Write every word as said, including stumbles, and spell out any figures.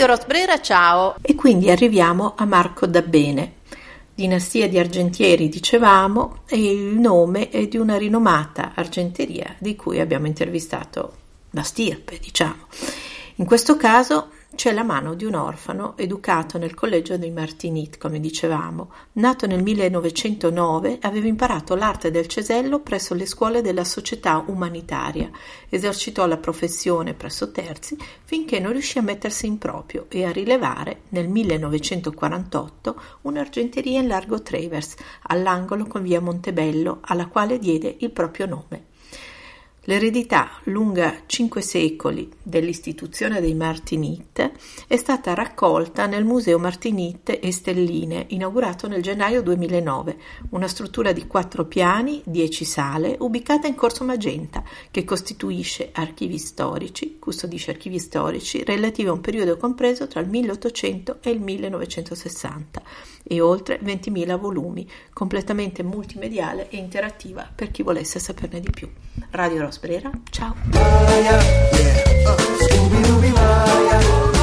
Radio Rosbrera, ciao! E quindi arriviamo a Marco Dabbene. Dinastia di argentieri, dicevamo, e il nome è di una rinomata argenteria di cui abbiamo intervistato la stirpe, diciamo. In questo caso c'è la mano di un orfano educato nel collegio dei Martinit, come dicevamo. Nato nel millenovecentonove, aveva imparato l'arte del cesello presso le scuole della Società Umanitaria. Esercitò la professione presso terzi finché non riuscì a mettersi in proprio e a rilevare, nel millenovecentoquarantotto, un'argenteria in largo Travers, all'angolo con via Montebello, alla quale diede il proprio nome. L'eredità lunga cinque secoli dell'istituzione dei Martinit è stata raccolta nel Museo Martinit e Stelline, inaugurato nel gennaio duemilanove, una struttura di quattro piani, dieci sale, ubicata in Corso Magenta, che costituisce archivi storici, custodisce archivi storici relativi a un periodo compreso tra il milleottocento e il millenovecentosessanta e oltre ventimila volumi, completamente multimediale e interattiva per chi volesse saperne di più. Radio Rosbrera, ciao!